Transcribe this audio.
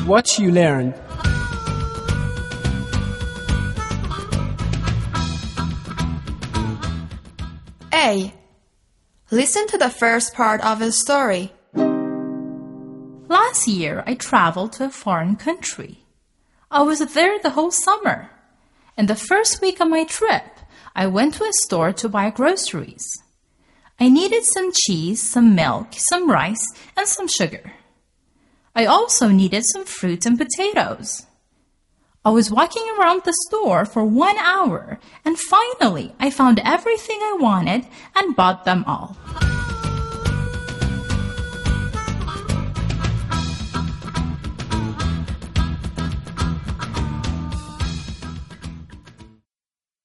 what you learned. A. Listen to the first part of the story. Last year, I traveled to a foreign country. I was there the whole summer. In the first week of my trip, I went to a store to buy groceries. I needed some cheese, some milk, some rice, and some sugar. I also needed some fruit and potatoes. I was walking around the store for 1 hour, and finally I found everything I wanted and bought them all.